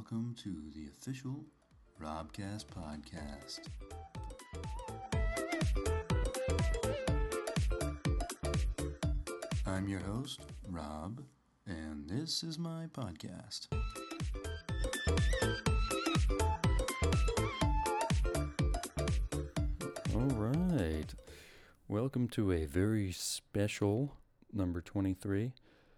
welcome to the official Robcast podcast. I'm your host, Rob, and this is my podcast. All right. Welcome to a very special number 23.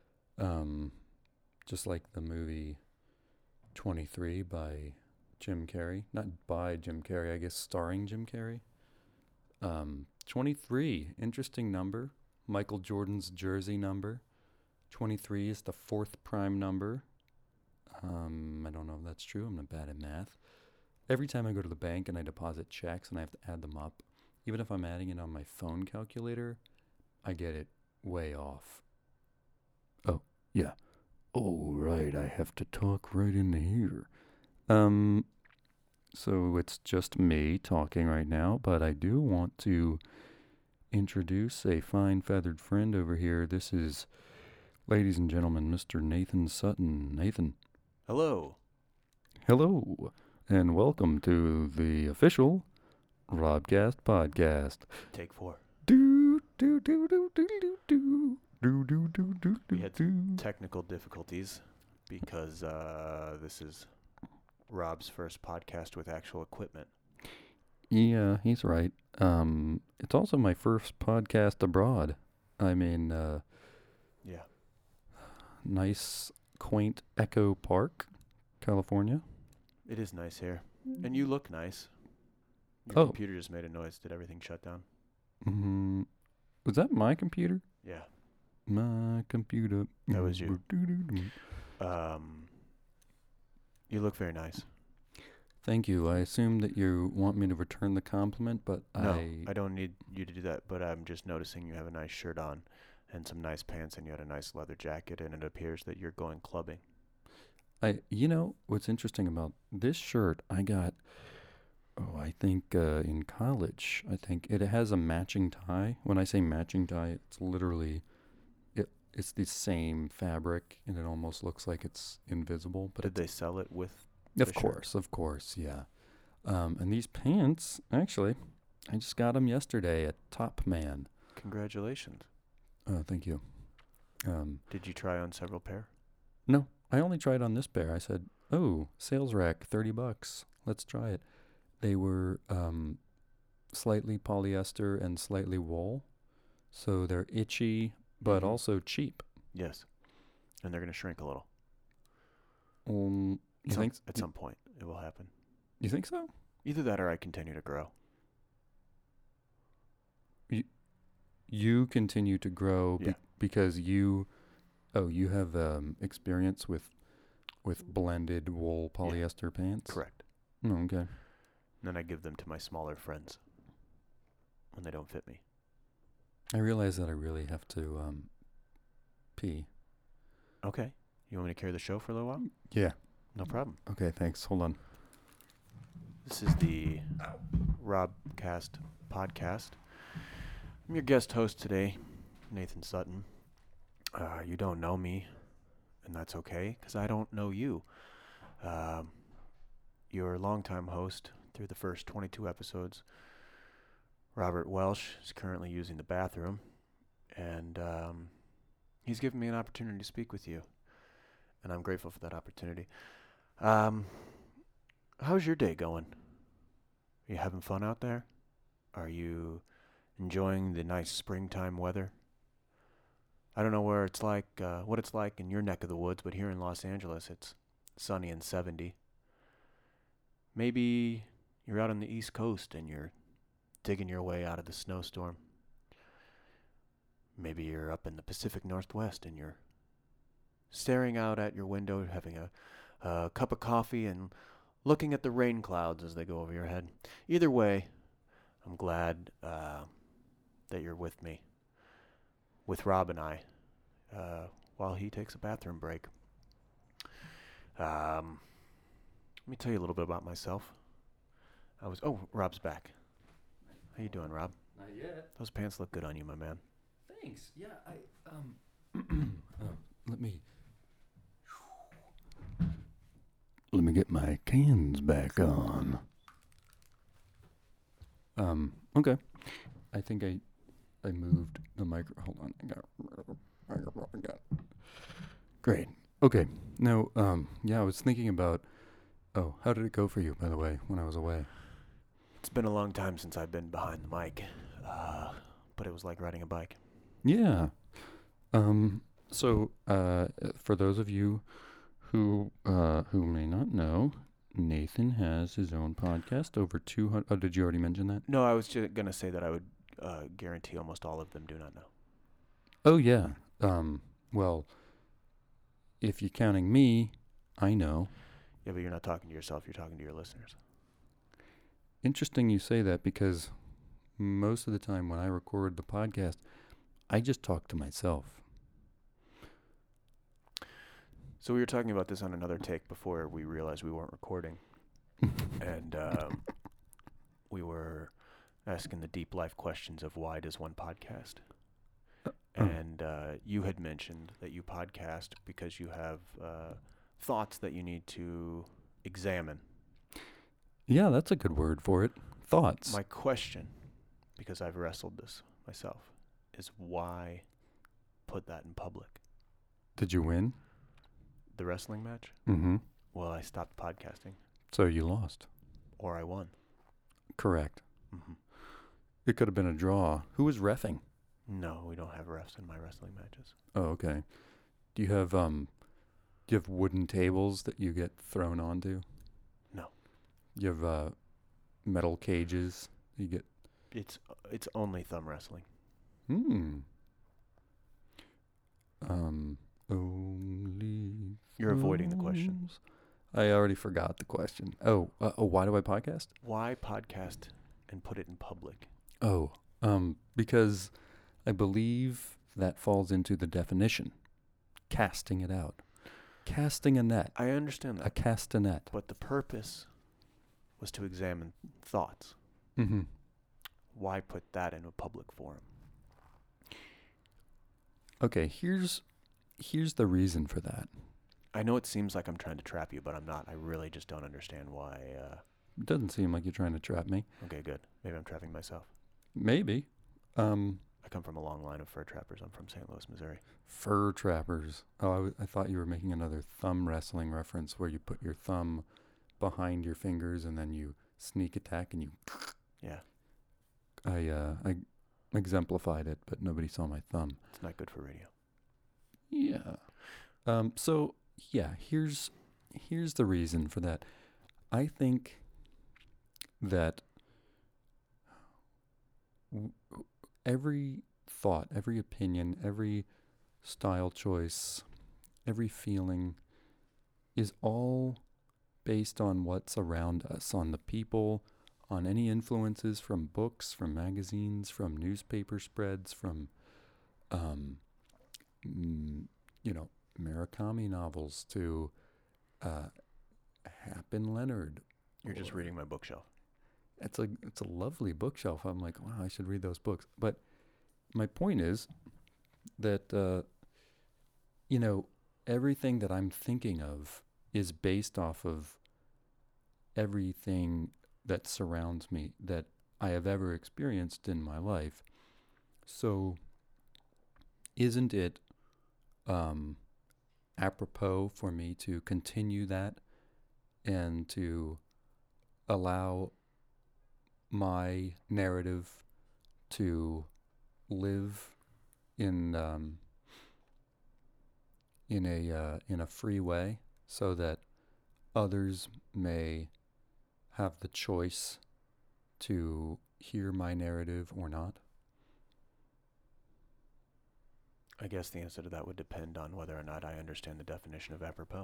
Just like the movie 23 by Jim Carrey. Not by Jim Carrey, I guess starring Jim Carrey. 23, interesting number. Michael Jordan's jersey number. 23 is the fourth prime number. I don't know if that's true. I'm not bad at math. Every time I go to the bank and I deposit checks and I have to add them up, even if I'm adding it on my phone calculator, I get it way off. Oh, yeah. Oh, right, I have to talk right in here. So it's just me talking right now, but I do want to introduce a fine feathered friend over here. This is, ladies and gentlemen, Mr. Nathan Sutton. Nathan. Hello. Hello, and welcome to the official Robcast podcast. Take 4. Do, do, do, do, do, do, do. We had some technical difficulties because this is Rob's first podcast with actual equipment. Yeah, he's right. It's also my first podcast abroad. I'm in Yeah. nice, quaint Echo Park, California. It is nice here. And you look nice. Your computer just made a noise. Did everything shut down? Was that my computer? Yeah. My computer. That was you. You look very nice. Thank you. I assume that you want me to return the compliment, but No, I don't need you to do that, but I'm just noticing you have a nice shirt on and some nice pants and you had a nice leather jacket and it appears that you're going clubbing. You know, what's interesting about this shirt, I got, I think in college, it has a matching tie. When I say matching tie, it's literally, it's the same fabric and it almost looks like it's invisible. But did they sell it with Of course, yeah. And these pants, actually, I just got them yesterday at Top Man. Congratulations. Thank you. Did you try on several pair? No, I only tried on this pair. I said, oh, sales rack, $30. Let's try it. They were slightly polyester and slightly wool. So they're itchy, but also cheap. Yes. And they're going to shrink a little. You think at some point it will happen? You think so? Either that or I continue to grow. You continue to grow Yeah. because you have experience with blended wool polyester pants? Correct. Oh, okay. And then I give them to my smaller friends when they don't fit me. I realize that I really have to pee. Okay. You want me to carry the show for a little while? Yeah. No problem. Okay, thanks. Hold on. This is the Robcast podcast. I'm your guest host today, Nathan Sutton. You don't know me, and that's okay, because I don't know you. Your longtime host through the first 22 episodes, Robert Welsh, is currently using the bathroom, and he's given me an opportunity to speak with you, and I'm grateful for that opportunity. How's your day going? Are you having fun out there? Are you enjoying the nice springtime weather? I don't know where it's like, what it's like in your neck of the woods, but here in Los Angeles, it's sunny and 70. Maybe you're out on the East Coast and you're digging your way out of the snowstorm. Maybe you're up in the Pacific Northwest and you're staring out at your window, having a cup of coffee and looking at the rain clouds as they go over your head. Either way, I'm glad that you're with me, with Rob and I, while he takes a bathroom break. Let me tell you a little bit about myself. Rob's back. How you doing, Rob? Not yet. Those pants look good on you, my man. Thanks. Yeah, let me me get my cans back on. Okay. I think I moved the micro. Hold on. I got microphone. I got it. Great. Okay. Now, I was thinking about, how did it go for you, by the way, when I was away? It's been a long time since I've been behind the mic, but it was like riding a bike. Yeah. So, for those of you who may not know, Nathan has his own podcast, over 200. Oh, did you already mention that? No, I was just going to say that I would guarantee almost all of them do not know. Oh, yeah. Well, if you're counting me, I know. Yeah, but you're not talking to yourself. You're talking to your listeners. Interesting you say that, because most of the time when I record the podcast, I just talk to myself. So we were talking about this on another take before we realized we weren't recording. And we were asking the deep life questions of why does one podcast? And you had mentioned that you podcast because you have thoughts that you need to examine. Yeah, that's a good word for it. Thoughts. My question, because I've wrestled this myself, is why put that in public? Did you win? The wrestling match? Mm-hmm. Well, I stopped podcasting. So you lost. Or I won. Correct. Mm-hmm. It could have been a draw. Who was reffing? No, we don't have refs in my wrestling matches. Oh, okay. Do you have wooden tables that you get thrown onto? No. You have metal cages you get? It's only thumb wrestling. Only. You're avoiding the question. thumbs. I already forgot the question. Why do I podcast? Why podcast and put it in public? Because I believe that falls into the definition. Casting it out. Casting a net. I understand that. A castanet. But the purpose was to examine thoughts. Mm-hmm. Why put that in a public forum? Okay, here's the reason for that. I know it seems like I'm trying to trap you, but I'm not. I really just don't understand why. It doesn't seem like you're trying to trap me. Okay, good. Maybe I'm trapping myself. Maybe. I come from a long line of fur trappers. I'm from St. Louis, Missouri. Fur trappers. Oh, I thought you were making another thumb wrestling reference where you put your thumb behind your fingers and then you sneak attack and you... Yeah. I exemplified it, but nobody saw my thumb. It's not good for radio. Yeah. So, yeah, here's the reason for that. I think that every thought, every opinion, every style choice, every feeling is all based on what's around us, on the people, on any influences from books, from magazines, from newspaper spreads, from, Murakami novels to Happen Leonard. You're just reading my bookshelf. It's a lovely bookshelf. I'm like, wow, I should read those books. But my point is that, everything that I'm thinking of is based off of everything that surrounds me that I have ever experienced in my life. So isn't it apropos for me to continue that and to allow my narrative to live in a free way, so that others may have the choice to hear my narrative or not? I guess the answer to that would depend on whether or not I understand the definition of apropos.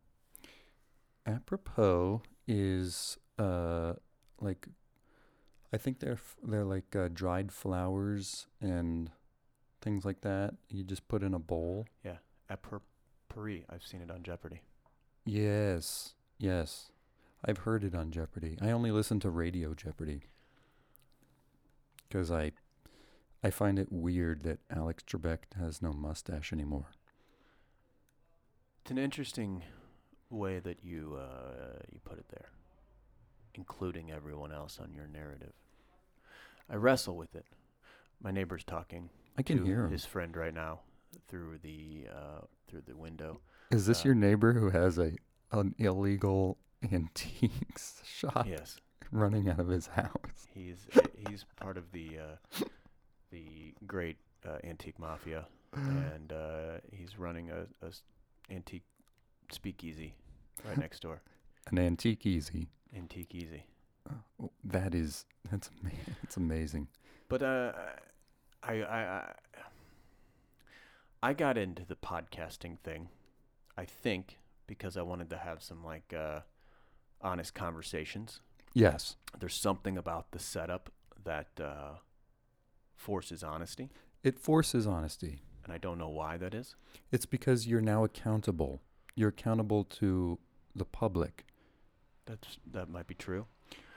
Apropos is like, I think they're like dried flowers and things like that. You just put in a bowl. Yeah, apropos. I've seen it on Jeopardy. Yes. I've heard it on Jeopardy. I only listen to Radio Jeopardy because I find it weird that Alex Trebek has no mustache anymore. It's an interesting way that you put it there, including everyone else on your narrative. I wrestle with it. My neighbor's talking I can to hear him. his friend right now through the window. Is this uh, your neighbor who has an illegal antiques shop Yes, running out of his house? he's part of the great antique mafia, and he's running a antique speakeasy right next door. An antique easy. Antique Easy. Oh, that's amazing. But I got into the podcasting thing, I think, because I wanted to have some honest conversations. Yes. There's something about the setup that forces honesty, It forces honesty. and I don't know why that is. It's because you're now accountable. You're accountable to the public. That might be true.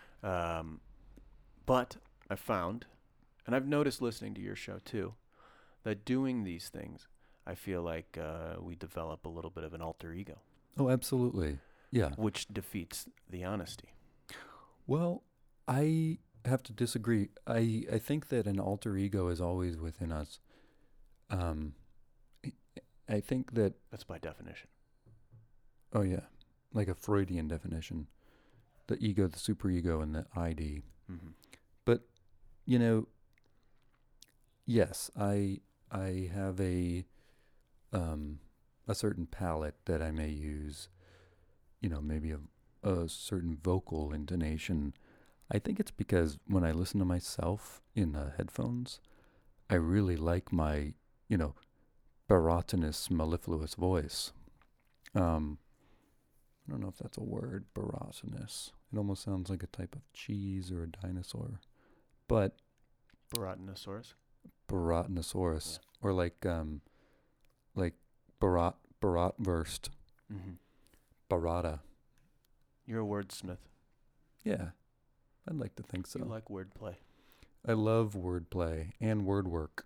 But I found, and I've noticed listening to your show too, that doing these things, I feel like we develop a little bit of an alter ego, Oh, absolutely. Yeah. which defeats the honesty. Well, I have to disagree. I think that an alter ego is always within us. I I think that, That's by definition. oh yeah, like a Freudian definition, the ego, the superego, and the ID. Mm-hmm. You know, yes, I have a certain palette that I may use. You know, maybe a certain vocal intonation. I think it's because when I listen to myself in headphones, I really like my, barotinous, mellifluous voice. I don't know if that's a word, barotinous. It almost sounds like a type of cheese or a dinosaur. But Baratinosaurus. Baratinosaurus, Yeah. or like Baratwurst, Mm-hmm. Barata. You're a wordsmith. Yeah, I'd like to think so. You like wordplay. I love wordplay and word work.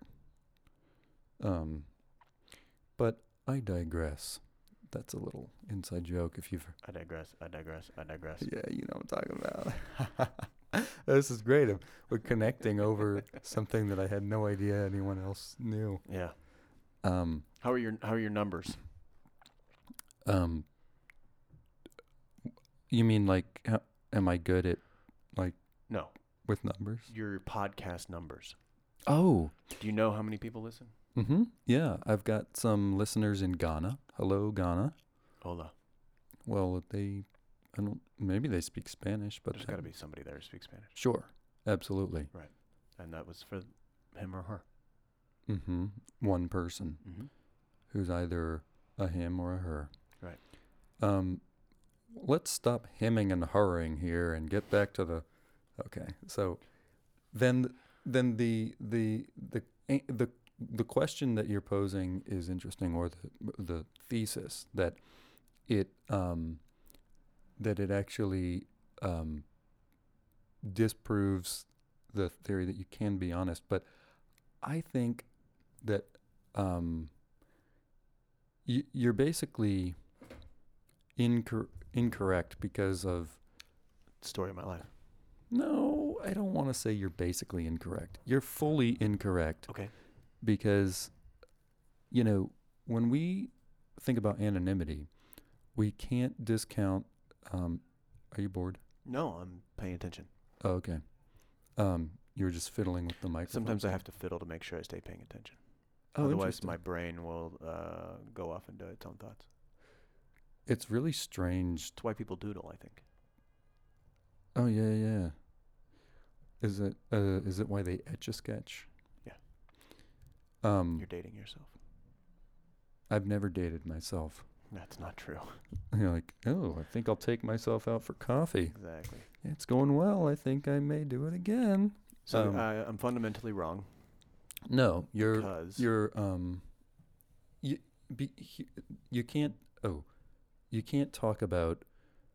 But I digress. That's a little inside joke if you've... I digress. Yeah, you know what I'm talking about. This is great. We're connecting over something that I had no idea anyone else knew. Yeah. Um, How are your numbers? you mean like, am I good at No, with numbers? your podcast numbers. Oh, Do you know how many people listen? yeah. I've got some listeners in Ghana. Hello, Ghana. Hola. Well, maybe they speak Spanish, but There's got to be somebody there who speaks Spanish. Sure, absolutely. And that was for him or her. One person Mm-hmm. who's either a him or a her. Right. Let's stop hemming and hurrying here and get back to the. Okay, so then the question that you're posing is interesting, or the thesis that it actually disproves the theory that you can be honest. But I think that you're basically incorrect because of... Story of my life. No, I don't want to say you're basically incorrect. You're fully incorrect. Okay. Because, when we think about anonymity, we can't discount... are you bored? No, I'm paying attention. Oh, okay. You were just fiddling with the microphone. Sometimes I have to fiddle to make sure I stay paying attention. Oh, Otherwise, interesting. my brain will go off into its own thoughts. It's really strange. That's why people doodle, I think. Oh, yeah. Is it why they etch a sketch? Yeah. You're dating yourself. I've never dated myself. That's not true. You're like, oh, I think I'll take myself out for coffee. Exactly. It's going well. I think I may do it again. So I'm fundamentally wrong. No, Because you can't talk about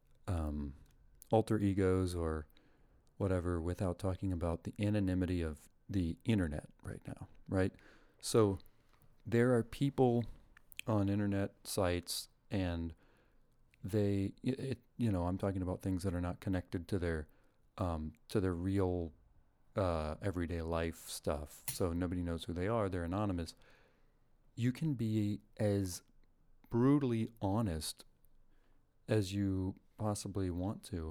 alter egos or whatever without talking about the anonymity of the internet right now, right? So there are people on internet sites, and I'm talking about things that are not connected to their real everyday life stuff. So nobody knows who they are. They're anonymous. You can be as brutally honest as you possibly want to,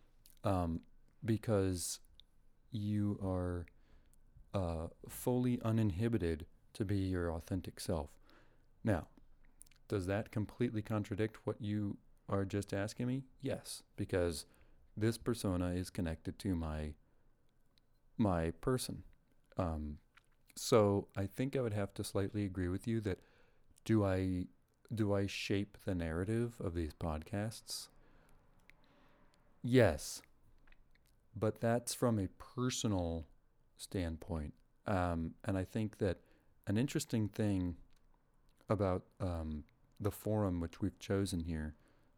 because you are fully uninhibited to be your authentic self. Now, does that completely contradict what you are just asking me? Yes, because this persona is connected to my person. So I think I would have to slightly agree with you that do I shape the narrative of these podcasts? Yes, but that's from a personal standpoint. And I think that an interesting thing about the forum which we've chosen here.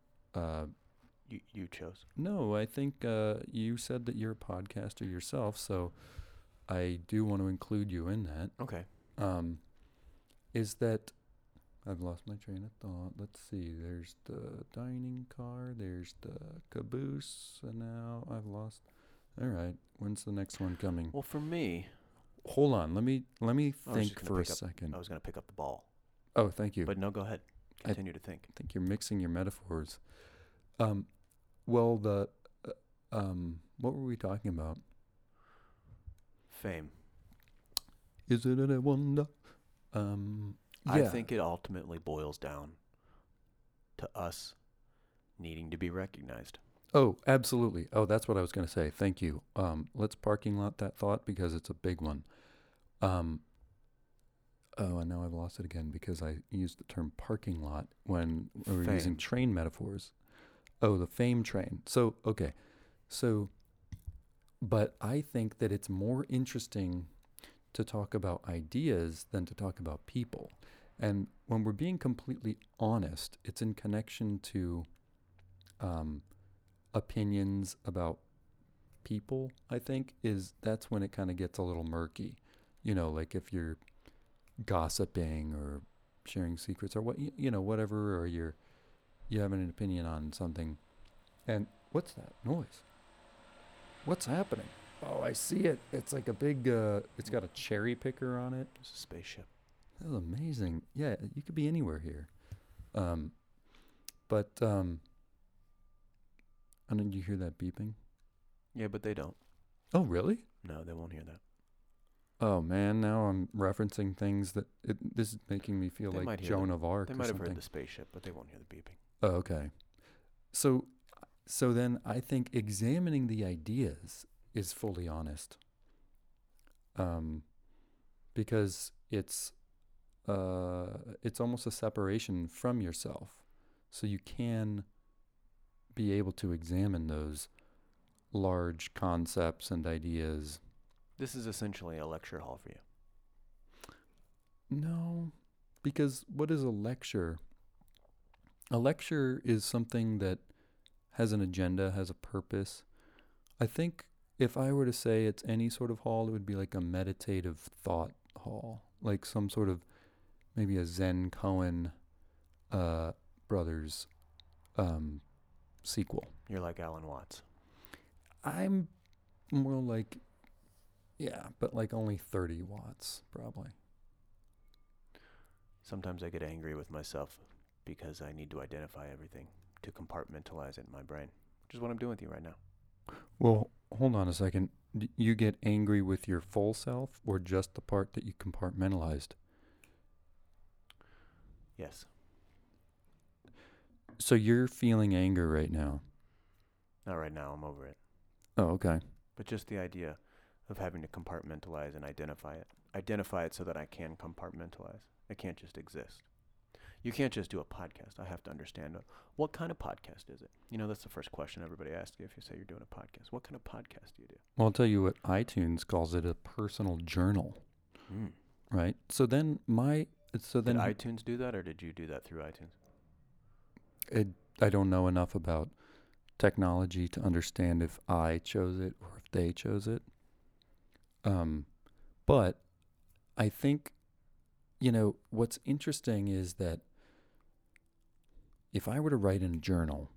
You chose. No, I think you said that you're a podcaster yourself, so I do want to include you in that. Okay. Is that I've lost my train of thought. Let's see. There's the dining car. There's the caboose. And now I've lost. All right. When's the next one coming? Well, for me, hold on. Let me think for a second. I was going to pick up the ball. Oh, thank you. But no, go ahead. Continue to think. I think you're mixing your metaphors. Well, what were we talking about? Fame. Is it a wonder? I think it ultimately boils down to us needing to be recognized. Oh, absolutely. Oh, that's what I was going to say. Thank you. Let's parking lot that thought because it's a big one. And now I've lost it again because I used the term parking lot when we were using train metaphors. Oh, the fame train. So, okay. So, but I think that it's more interesting to talk about ideas than to talk about people. And when we're being completely honest, it's in connection to opinions about people, I think, that's when it kind of gets a little murky. Like if you're gossiping or sharing secrets or whatever, or you have an opinion on something. And what's that noise? What's happening? Oh, I see it. It's like a big, it's got a cherry picker on it. It's a spaceship. That was amazing. Yeah, you could be anywhere here. And then you hear that beeping? Yeah, but they don't. Oh, really? No, they won't hear that. Oh, man, now I'm referencing things this is making me feel like Joan of Arc. They might have heard the spaceship, but they won't hear the beeping. Oh, okay. So then I think examining the ideas is fully honest. Because it's almost a separation from yourself. So you can be able to examine those large concepts and ideas. This is essentially a lecture hall for you. No, because what is a lecture? A lecture is something that has an agenda, has a purpose. I think if I were to say it's any sort of hall, it would be like a meditative thought hall, like some sort of maybe a Zen Koan brothers sequel. You're like Alan Watts. I'm more like, yeah, but like only 30 watts probably. Sometimes I get angry with myself because I need to identify everything to compartmentalize it in my brain, which is what I'm doing with you right now. Well, hold on a second. You get angry with your full self or just the part that you compartmentalized? Yes. So you're feeling anger right now? Not right now. I'm over it. Oh, okay. But just the idea of having to compartmentalize and identify it. Identify it so that I can compartmentalize. I can't just exist. You can't just do a podcast. I have to understand what kind of podcast is it? That's the first question everybody asks you if you say you're doing a podcast. What kind of podcast do you do? Well, I'll tell you what iTunes calls it, a personal journal. Right? Did iTunes do that, or did you do that through iTunes? I don't know enough about technology to understand if I chose it or if they chose it. But I think, what's interesting is that if I were to write in a journal,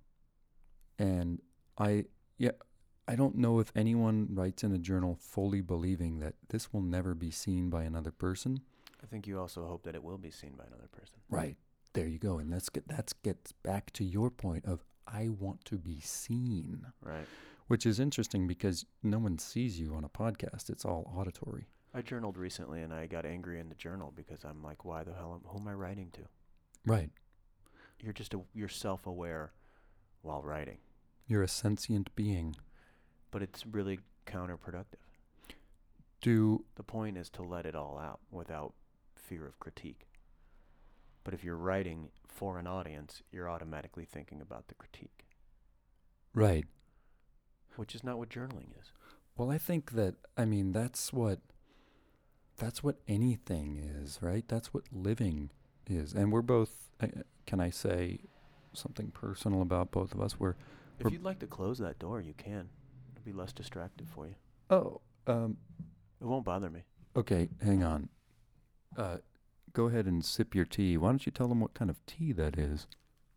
And I, yeah, I don't know if anyone writes in a journal fully believing that this will never be seen by another person. I think you also hope that it will be seen by another person. Right. There you go. And that gets back to your point of I want to be seen. Right. Which is interesting because no one sees you on a podcast. It's all auditory. I journaled recently and I got angry in the journal because I'm like, why the hell who am I writing to? Right. You're self-aware while writing. You're a sentient being. But it's really counterproductive. The point is to let it all out without fear of critique. But if you're writing for an audience, you're automatically thinking about the critique. Right. Which is not what journaling is. Well, I think that, that's what anything is, right? That's what living is. And we're both, can I say something personal about both of us? If you'd like to close that door, you can. It'll be less distracted for you. Oh, it won't bother me. Okay, hang on. Go ahead and sip your tea. Why don't you tell them what kind of tea that is?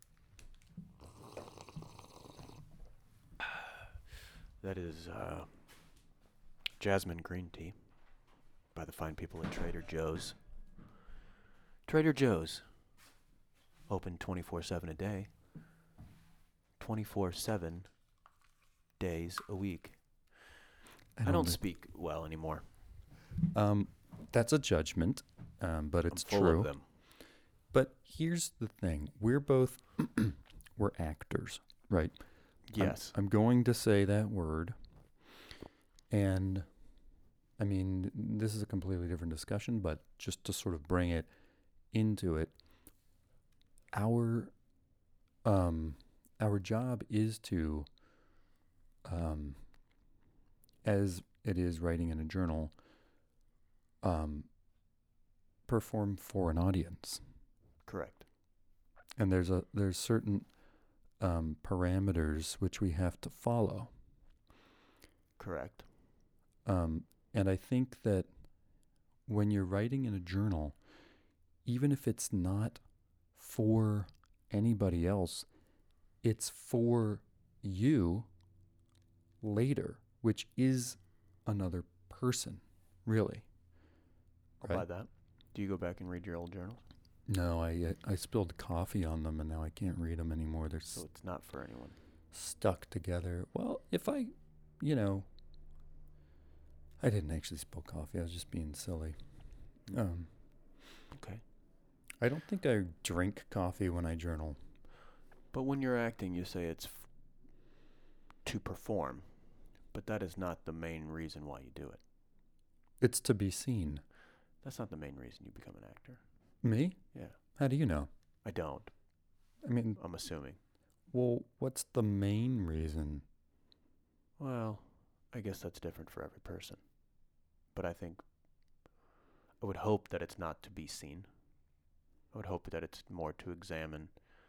That is jasmine green tea by the fine people at Trader Joe's. Trader Joe's, open 24/7 a day, 24/7 days a week. I don't speak well anymore. That's a judgment, but it's I'm full true. of them. But here's the thing: we're both we're actors, right? Yes. I'm going to say that word, and this is a completely different discussion, but just to sort of bring it into it, our job is to, as it is writing in a journal, perform for an audience. Correct. And there's certain parameters which we have to follow. Correct. And I think that when you're writing in a journal, even if it's not for anybody else, it's for you later, which is another person, really. I'll buy that. Do you go back and read your old journals? No, I spilled coffee on them, and now I can't read them anymore. So it's not for anyone. Stuck together. Well, if I didn't actually spill coffee. I was just being silly. Okay. I don't think I drink coffee when I journal. But when you're acting, you say it's to perform. But that is not the main reason why you do it. It's to be seen. That's not the main reason you become an actor. Me? Yeah. How do you know? I don't. I'm assuming. Well, what's the main reason? Well, I guess that's different for every person. But I would hope that it's not to be seen. I would hope that it's more to examine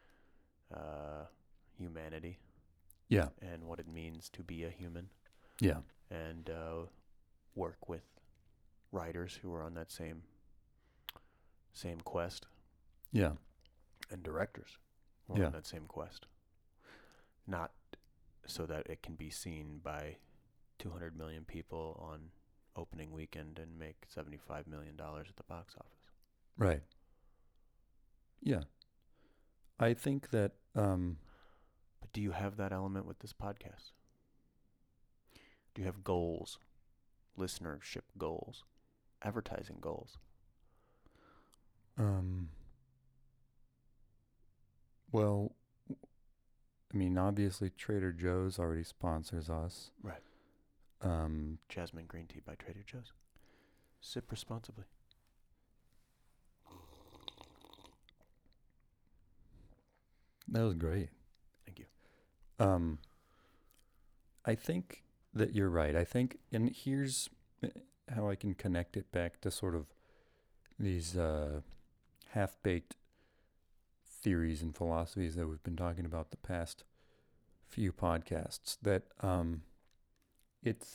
humanity. Yeah. And what it means to be a human. Yeah. And work with writers who are on that same quest. Yeah. And directors who are on that same quest. Not so that it can be seen by 200 million people on opening weekend and make $75 million at the box office. Right. Yeah. I think that... But do you have that element with this podcast? Do you have goals? Listenership goals? Advertising goals? Well, obviously Trader Joe's already sponsors us. Right. Jasmine green tea by Trader Joe's. Sip responsibly. That was great. Thank you. I think that you're right. I think, and here's how I can connect it back to sort of these half-baked theories and philosophies that we've been talking about the past few podcasts, that it's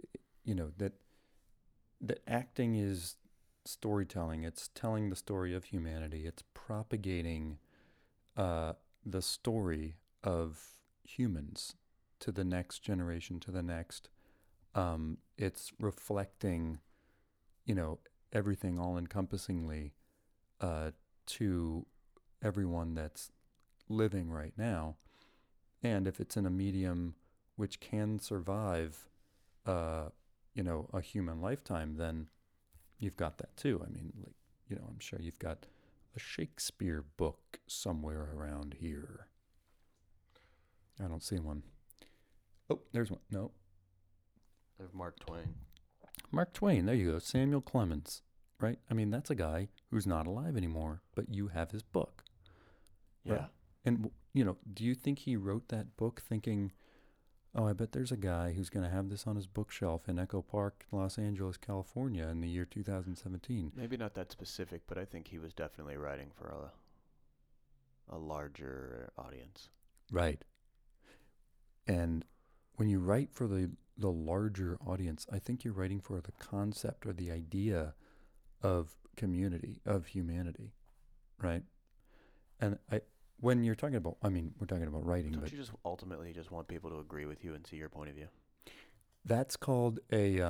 that acting is storytelling. It's telling the story of humanity. It's propagating the story of humans to the next generation, to the next. It's reflecting, everything all encompassingly to everyone that's living right now. And if it's in a medium which can survive, a human lifetime, then you've got that too. I mean, I'm sure you've got a Shakespeare book somewhere around here. I don't see one. Oh, there's one. No. There's Mark Twain. Mark Twain. There you go. Samuel Clemens, right? I mean, that's a guy who's not alive anymore, but you have his book. Yeah. Right? And, do you think he wrote that book thinking, oh, I bet there's a guy who's going to have this on his bookshelf in Echo Park, Los Angeles, California in the year 2017? Maybe not that specific, but I think he was definitely writing for a larger audience. Right. And when you write for the larger audience, I think you're writing for the concept or the idea of community, of humanity, right? And when you're talking about, we're talking about writing, Don't but you just ultimately just want people to agree with you and see your point of view? that's called a,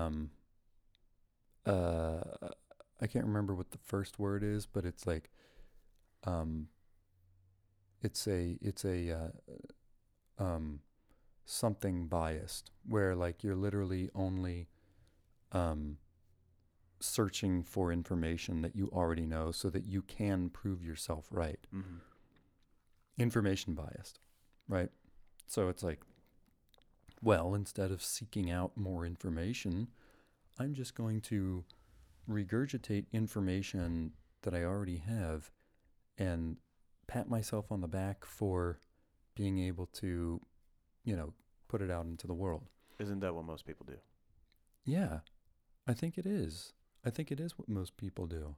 I can't remember what the first word is, but it's like, it's a something biased, where like you're literally only searching for information that you already know so that you can prove yourself right. Mm-hmm. Information biased, right? So it's like, well, instead of seeking out more information, I'm just going to regurgitate information that I already have and pat myself on the back for being able to, put it out into the world. Isn't that what most people do? Yeah, I think it is. I think it is what most people do.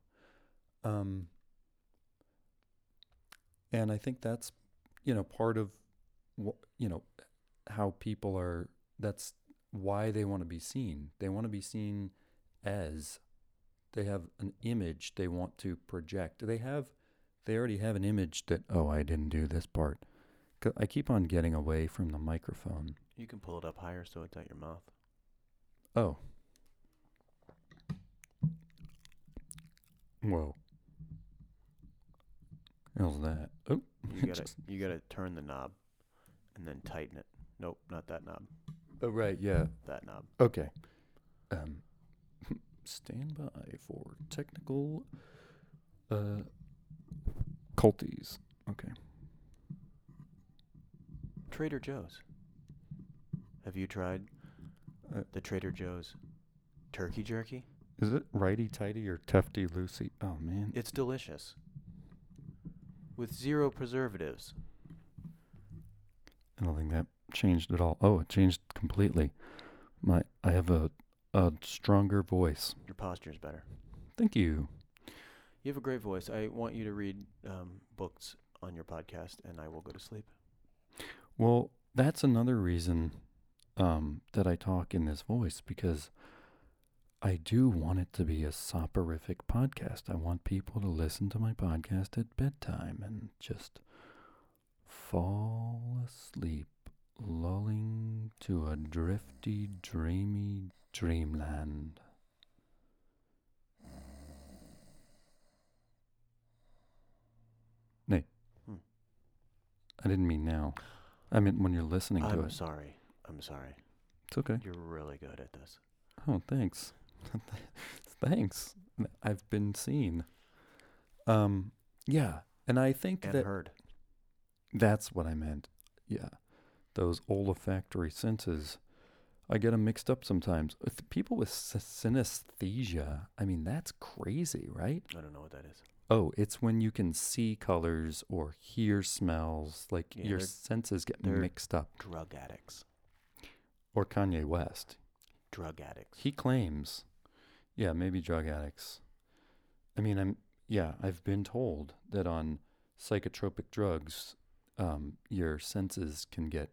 And I think that's, part of what, how people are, that's why they want to be seen. They want to be seen as, they have an image they want to project. They already have an image that, oh, I didn't do this part. I keep on getting away from the microphone. You can pull it up higher so it's at your mouth. Oh. Whoa. How's that? Oh. You gotta turn the knob and then tighten it. Nope, not that knob. Oh, right, yeah. That knob. Okay. Stand by for technical culties. Okay. Trader Joe's. Have you tried the Trader Joe's turkey jerky? Is it righty-tighty or tufty-loosey? Oh, man. It's delicious. With 0 preservatives. I don't think that changed at all. Oh, it changed completely. I have a stronger voice. Your posture's better. Thank you. You have a great voice. I want you to read books on your podcast, and I will go to sleep. Well, that's another reason that I talk in this voice, because I do want it to be a soporific podcast. I want people to listen to my podcast at bedtime and just fall asleep, lulling to a drifty, dreamy dreamland. Nay. I didn't mean now. I meant when you're listening to it. I'm sorry. It's okay. You're really good at this. Oh, thanks. Thanks. I've been seen. Yeah. And I think And that heard. that's what I meant. Yeah. Those olfactory senses. I get them mixed up sometimes. With people with synesthesia, that's crazy, right? I don't know what that is. Oh, it's when you can see colors or hear smells. Like Yeah, your senses get mixed up. Drug addicts. Or Kanye West. Drug addicts. He claims. Yeah, maybe drug addicts. I've been told that on psychotropic drugs, your senses can get,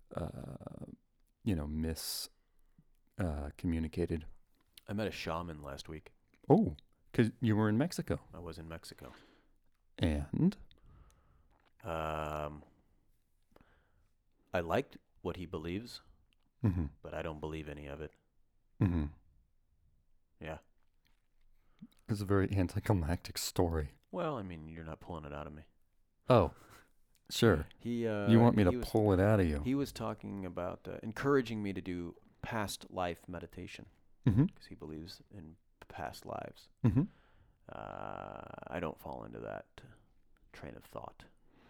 communicated. I met a shaman last week. Oh, because you were in Mexico. I was in Mexico. And? I liked what he believes, Mm-hmm. but I don't believe any of it. Mm-hmm. Yeah. It's a very anticlimactic story. Well, I mean, you're not pulling it out of me. Oh, sure. He You want me to he was pull it out of you? he was talking about encouraging me to do past life meditation Mm-hmm. because he believes in past lives. Mm-hmm. I don't fall into that train of thought.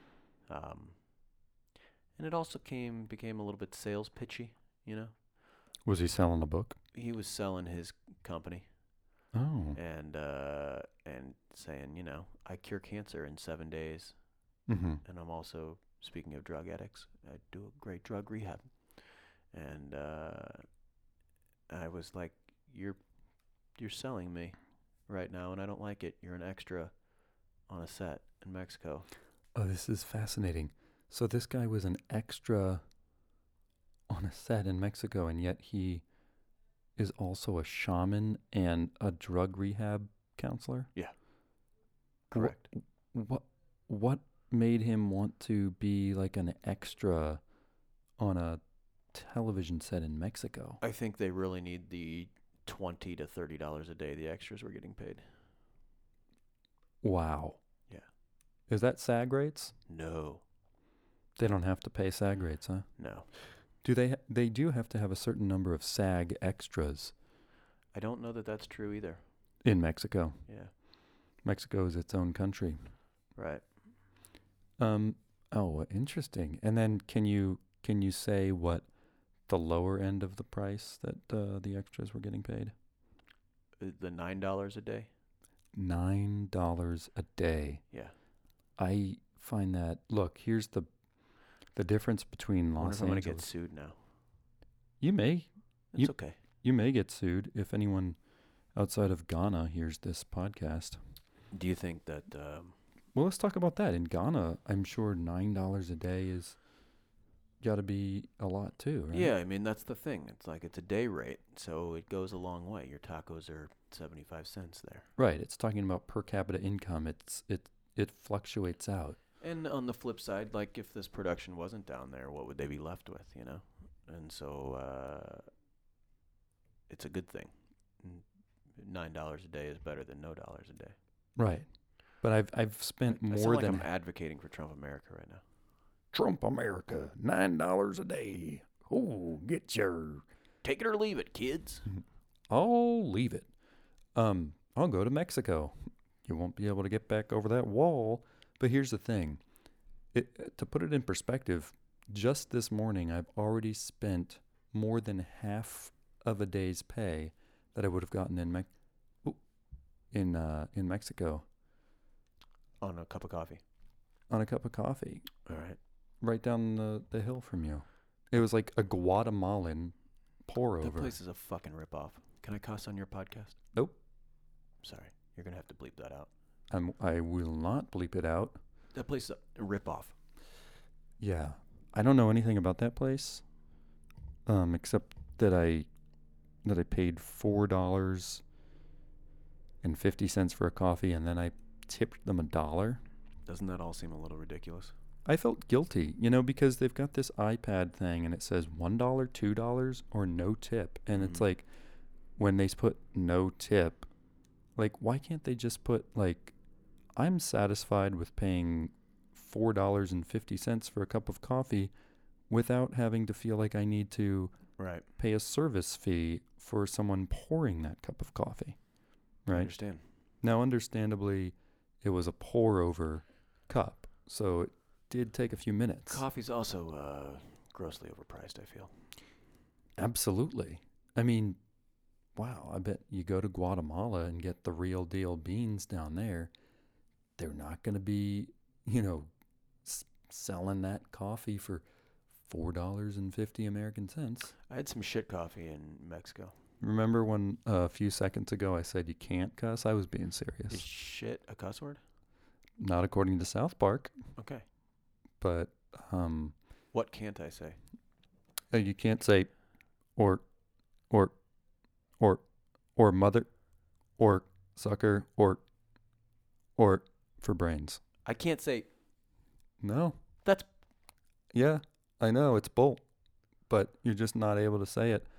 And it also became a little bit sales pitchy, you know. Was he selling a book? He was selling his company Oh. and saying, you know, I cure cancer in 7 days, Mm-hmm. and I'm also, speaking of drug addicts, I do a great drug rehab. And I was like, you're selling me right now, and I don't like it. You're an extra on a set in Mexico. Oh, this is fascinating. So this guy was an extra on a set in Mexico, and yet he is also a shaman and a drug rehab counselor? Correct. What made him want to be like an extra on a television set in Mexico? I think they really need the $20 to $30 a day the extras were getting paid. Wow. Yeah. Is that SAG rates? No. They don't have to pay SAG rates, huh? No. Do they do have to have a certain number of SAG extras I don't know that that's true either. in Mexico? Yeah. Mexico is its own country. Right. Oh, interesting. And then can you say what the lower end of the price that the extras were getting paid? The $9 a day? $9 a day. Yeah. I find that, look, here's the difference between I wonder Los if I'm going to Angeles. get sued now. You may. It's okay. You may get sued if anyone outside of Ghana hears this podcast. Do you think that... Well, let's talk about that. In Ghana, I'm sure $9 a day is got to be a lot too, right? Yeah, I mean, that's the thing. It's like it's a day rate, so it goes a long way. Your tacos are 75 cents there. Right. It's talking about per capita income. It fluctuates out. And on the flip side, like if this production wasn't down there, what would they be left with, you know? And so it's a good thing. $9 a day is better than no dollars a day. Right. But I've spent I more sound like than I'm advocating for Trump America right now. Trump America, $9 a day. Oh, get your... Take it or leave it, kids. I'll leave it. I'll go to Mexico. You won't be able to get back over that wall. But here's the thing. To put it in perspective, just this morning I've already spent more than half of a day's pay that I would have gotten in Mexico. On a cup of coffee. On a cup of coffee. All right. Right down the hill from you. It was like a Guatemalan pour over. That place is a fucking ripoff. Can I cuss on your podcast? Nope. Sorry. You're going to have to bleep that out. I will not bleep it out. That place is a ripoff. Yeah. I don't know anything about that place. Except that I paid $4.50 for a coffee, and then I tipped them $1. Doesn't that all seem a little ridiculous? I felt guilty, because they've got this iPad thing and it says $1, $2, or no tip. And it's like, when they put no tip, like, why can't they just put, like, I'm satisfied with paying $4.50 for a cup of coffee without having to feel like I need to pay a service fee for someone pouring that cup of coffee. Right? I understand. Now, understandably, it was a pour over cup, so it did take a few minutes. Coffee's also grossly overpriced, I feel. Absolutely. I mean, wow, I bet you go to Guatemala and get the real deal beans down there. They're not going to be, selling that coffee for $4.50 American cents. I had some shit coffee in Mexico. Remember when a few seconds ago I said you can't cuss? I was being serious. Is shit a cuss word? Not according to South Park. Okay. But what can't I say? You can't say or mother or sucker or for brains. I can't say No. that's Yeah. I know it's bull, but you're just not able to say it.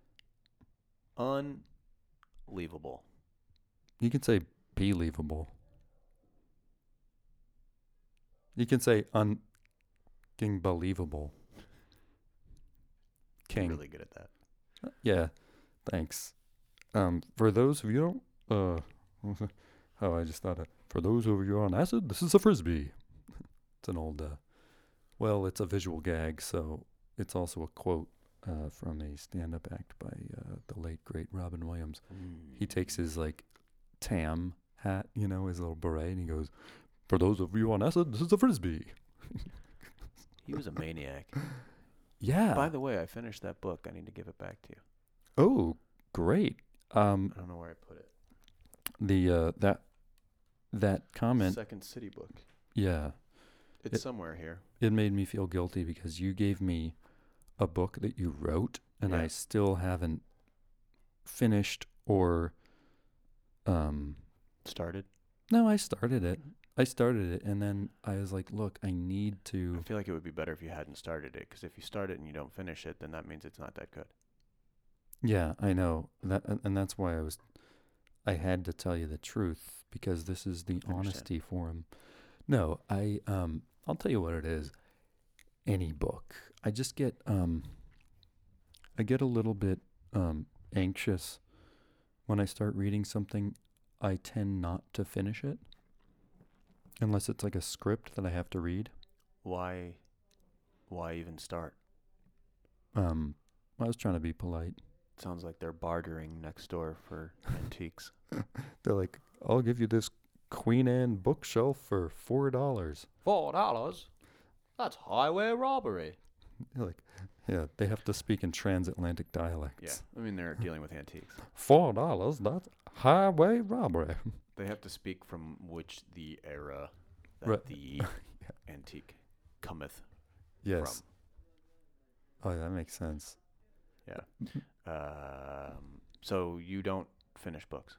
Unbelievable. You can say believable. You can say unbelievable. King. You're really good at that. Yeah, thanks. For those of you don't, oh, I just thought it. For those of you on acid, this is a frisbee. It's an old, well, it's a visual gag, so it's also a quote from a stand-up act by the late great Robin Williams. He takes his like tam hat, you know, his little beret, and he goes, "For those of you on acid, this is a frisbee." He was a maniac. Yeah. By the way, I finished that book. I need to give it back to you. Oh, great. I don't know where I put it. The that comment, Second City book. yeah, It's somewhere here. it made me feel guilty because you gave me a book that you wrote, and Yeah. I still haven't finished or Started. no, I started it, and then I was like, look, I need I to. feel like it would be better if you hadn't started it, because if you start it and you don't finish it, then that means it's not that good. Yeah, I know that, and that's why I had to tell you the truth because this is the Understand. honesty forum. No, I'll tell you what it is. Any book, I just get I get a little bit anxious when I start reading something. I tend not to finish it unless it's like a script that I have to read. Why even start? I was trying to be polite. Sounds like they're bartering next door for antiques. They're like, I'll give you this Queen Anne bookshelf for $4. $4? That's highway robbery. They're like, yeah, they have to speak in transatlantic dialects. Yeah, I mean, they're dealing with antiques. $4, that's highway robbery. They have to speak from the era that Right. the antique cometh Yes. Oh, that makes sense. from. So you don't finish books?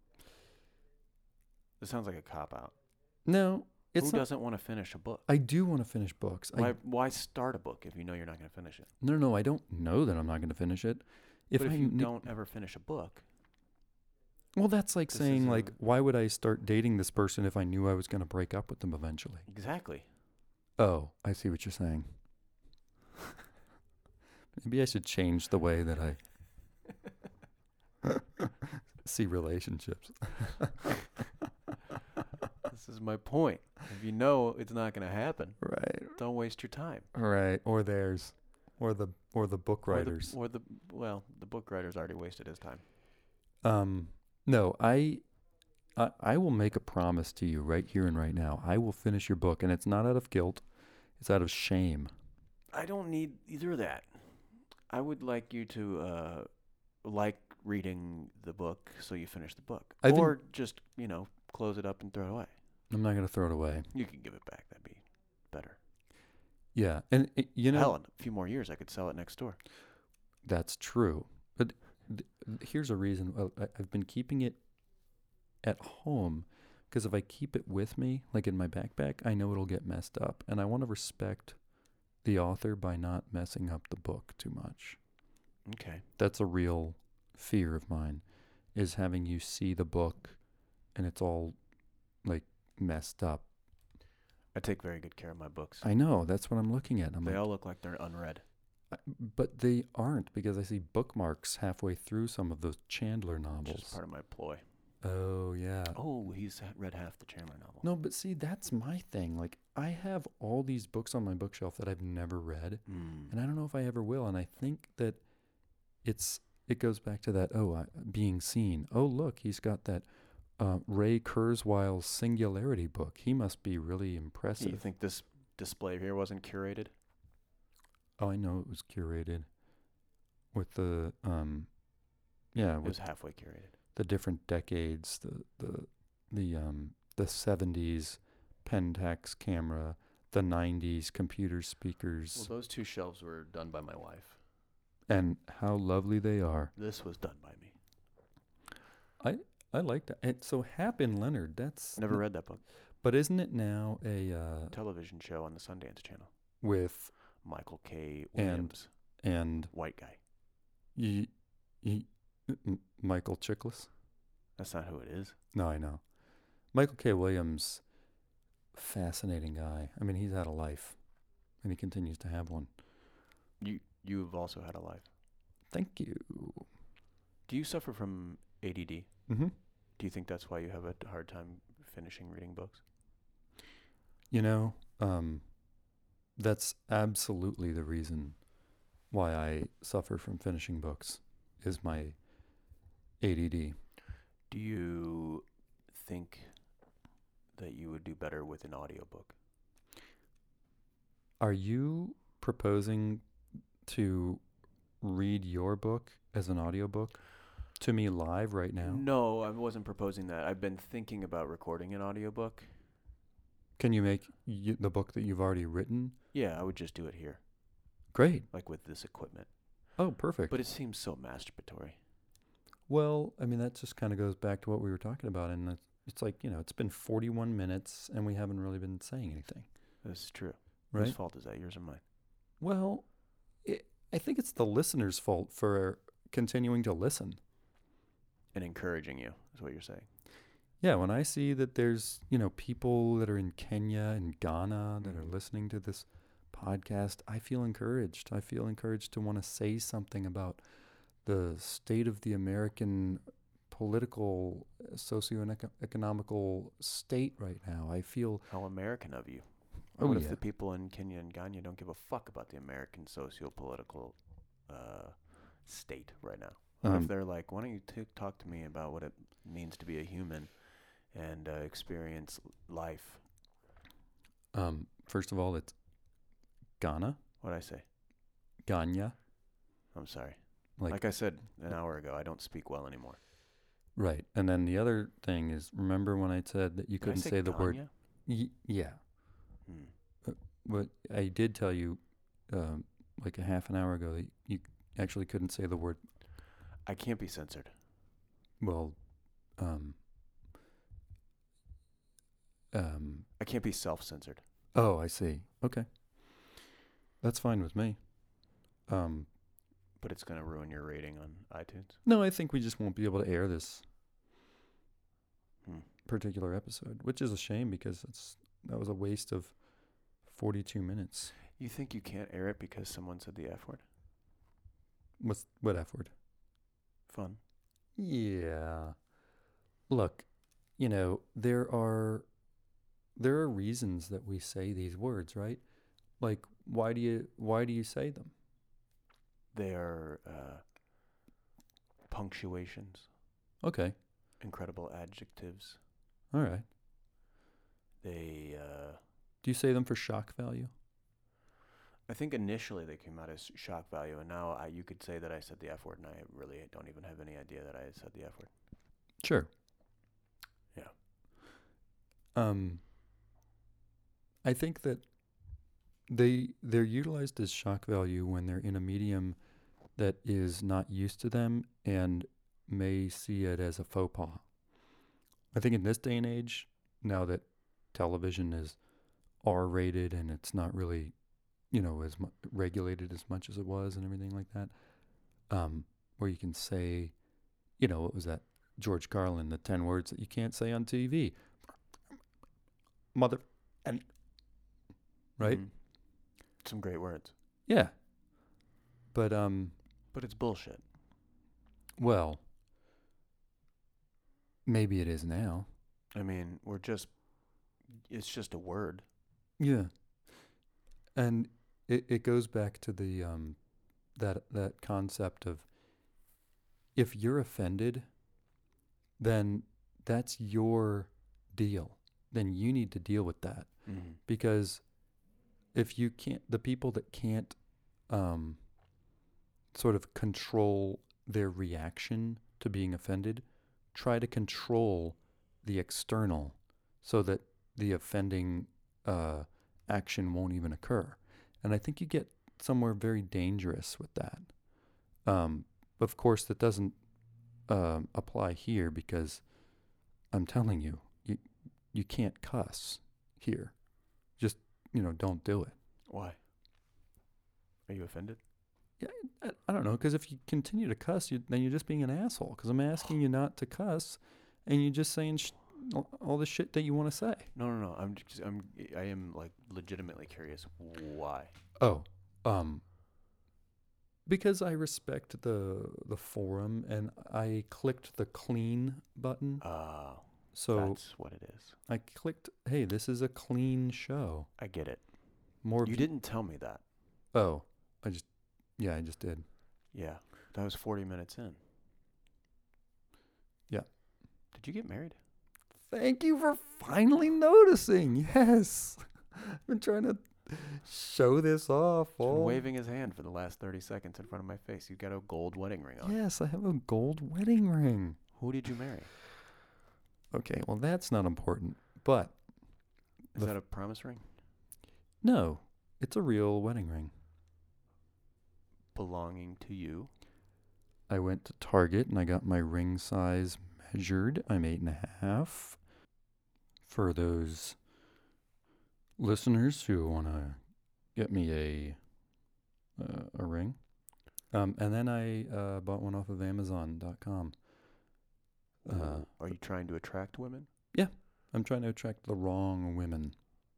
This sounds like a cop-out. No, it's Who not. doesn't want to finish a book? I do want to finish books. Why start a book if you know you're not going to finish it? No, I don't know that I'm not going to finish it. But if I you kn- don't ever finish a book, well, that's like This saying is like, a- why would I start dating this person if I knew I was going to break up with them eventually? exactly. Oh, I see what you're saying. Maybe I should change the way that I see relationships. This is my point. If you know it's not going to happen, Right. don't waste your time. Right. Or theirs. Or the book writers. Or the book writer's already wasted his time. No, I will make a promise to you right here and right now. I will finish your book, and it's not out of guilt. It's out of shame. I don't need either of that. I would like you to like reading the book so you finish the book. I've been- Or just, close it up and throw it away. I'm not going to throw it away. You can give it back. That'd be better. Yeah, and Hell, in a few more years, I could sell it next door. that's true. But here's a reason. I've been keeping it at home because if I keep it with me, like in my backpack, I know it'll get messed up, and I want to respect the author by not messing up the book too much. Okay. That's a real fear of mine, is having you see the book and it's all like messed up. I take very good care of my books. I know, that's what I'm looking at. I'm They like, all look like they're unread. but they aren't, because I see bookmarks halfway through some of those Chandler Which novels. is part of my ploy. Oh, yeah. Oh, he's read half the Chandler novel. No, but see, that's my thing. Like, I have all these books on my bookshelf that I've never read, and I don't know if I ever will. And I think that it goes back to that, being seen. Oh, look, he's got that Ray Kurzweil's Singularity book. He must be really impressive. You think this display here wasn't curated? Oh, I know it was curated with the It with was halfway curated. the different decades, the 70s Pentax camera, the 90s computer speakers, Well, those two shelves were done by my wife. and how lovely they are. This was done by me. I like that. And so Hap and Leonard, that's Never read that book. But isn't it now a Television show on the Sundance Channel. with Michael K. And- Williams, And white guy. y- y- Michael Chiklis? That's not who it is. No, I know. Michael K. Williams, fascinating guy. I mean, he's had a life, and he continues to have one. You've also had a life. Thank you. Do you suffer from ADD? Mm-hmm. Do you think that's why you have a hard time finishing reading books? You know, that's absolutely the reason why I suffer from finishing books, is my ADD. Do you think that you would do better with an audiobook? Are you proposing to read your book as an audiobook to me live right now? No, I wasn't proposing that. I've been thinking about recording an audiobook. Can you make the book that you've already written? Yeah, I would just do it here, Great. like with this equipment. Oh, perfect. But it seems so masturbatory. Well, I mean, that just kind of goes back to what we were talking about. And it's like, it's been 41 minutes and we haven't really been saying anything. This is true. Right? Whose fault is that? Yours or mine? Well, I think it's the listener's fault for continuing to listen. And encouraging you is what you're saying. Yeah, when I see that there's, people that are in Kenya and Ghana that are listening to this podcast, I feel encouraged. I feel encouraged to want to say something about the state of the American political, socioeconomical state right now. I feel... How American of you. Oh, What if yeah. the people in Kenya and Ghana don't give a fuck about the American socio-political state right now? What if they're like, why don't you talk to me about what it means to be a human and experience life? First of all, it's Ghana, What'd I say? Ghana. I'm sorry. Like- Like I said an hour ago, I don't speak well anymore. Right. And then the other thing is, remember when I said that you Did I couldn't say say the word... Ganya? Yeah. Hmm. But I did tell you, like a half an hour ago, that you actually couldn't say the word. I can't be censored. Well, I can't be self-censored. oh, I see. Okay, that's fine with me. But it's going to ruin your rating on iTunes. No, I think we just won't be able to air this Hmm. particular episode, which is a shame because that was a waste of 42 minutes. You think you can't air it because someone said the F word? What F word? Fun. Yeah. Look, there are reasons that we say these words, right? Like, why do you say them? They are punctuations, Okay. incredible adjectives. All right. They, Do you say them for shock value? I think initially they came out as shock value, and now you could say that I said the F word, and I really don't even have any idea that I said the F word. Sure. Yeah. I think that they're utilized as shock value when they're in a medium that is not used to them and may see it as a faux pas. I think in this day and age, now that television is R-rated and it's not really, as regulated as much as it was and everything like that, where you can say, what was that? George Carlin, the 10 words that you can't say on TV. Mother, and right? Mhm. Some great words. Yeah. But But it's bullshit. well, maybe it is now. I mean, it's just a word. Yeah. And it goes back to the that concept of, if you're offended, then that's your deal. Then you need to deal with that. Mm-hmm. Because if you can't, the people that can't sort of control their reaction to being offended, try to control the external so that the offending action won't even occur. And I think you get somewhere very dangerous with that. Of course, that doesn't apply here because I'm telling you, you can't cuss here. Just, don't do it. Why? Are you offended? Yeah, I don't know, because if you continue to cuss, then you're just being an asshole. Because I'm asking you not to cuss, and you're just saying all the shit that you want to say. No. I am like legitimately curious. Why? Oh, because I respect the forum, and I clicked the clean button. So that's what it is. I clicked, hey, this is a clean show. I get it. More. You didn't tell me that. Oh, I just did. Yeah, that was 40 minutes in. Yeah. Did you get married? Thank you for finally noticing. Yes. I've been trying to show this off. He's been waving his hand for the last 30 seconds in front of my face. You've got a gold wedding ring on. Yes, I have a gold wedding ring. Who did you marry? Okay, well, that's not important. But is that a promise ring? No, it's a real wedding ring. Belonging to you? I went to Target and I got my ring size measured. I'm 8.5. For those listeners who want to get me a ring. And then I bought one off of Amazon.com. Are you trying to attract women? Yeah, I'm trying to attract the wrong women.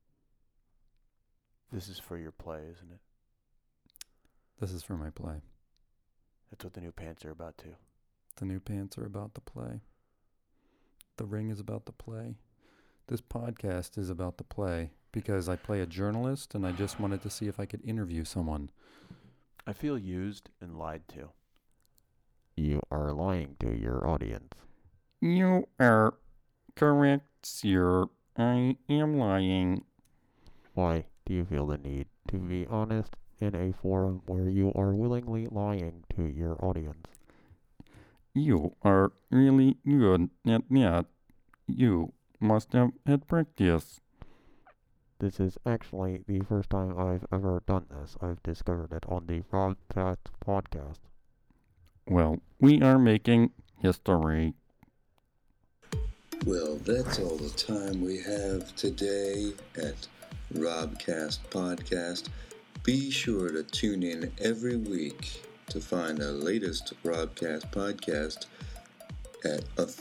This is for your play, isn't it? This is for my play. That's what the new pants are about, too. The new pants are about the play. The ring is about the play. This podcast is about the play because I play a journalist and I just wanted to see if I could interview someone. I feel used and lied to. You are lying to your audience. You are correct, sir. I am lying. Why do you feel the need to be honest in a forum where you are willingly lying to your audience? You are really good at that. You must have had practice. This is actually the first time I've ever done this. I've discovered it on the Robcast podcast. Well, we are making history. Well, that's all the time we have today at Robcast Podcast. Be sure to tune in every week to find the latest Robcast podcast at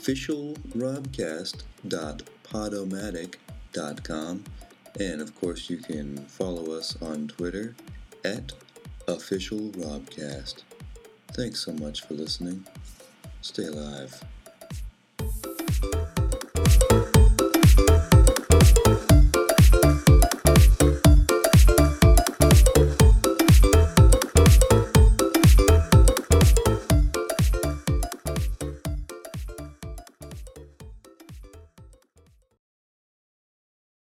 officialrobcast.podomatic.com. And of course, you can follow us on Twitter at officialrobcast. Thanks so much for listening. Stay alive.